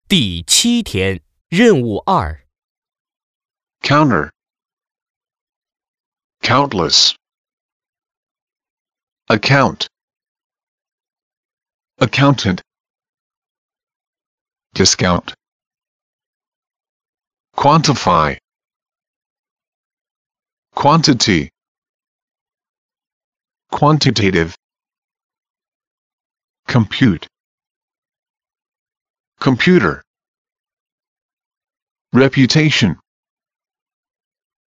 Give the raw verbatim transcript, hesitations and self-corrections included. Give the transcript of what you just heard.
第七天，任务二。 counter, countless, account, accountant, discount, quantify, quantity, quantitative, compute, computer, reputation,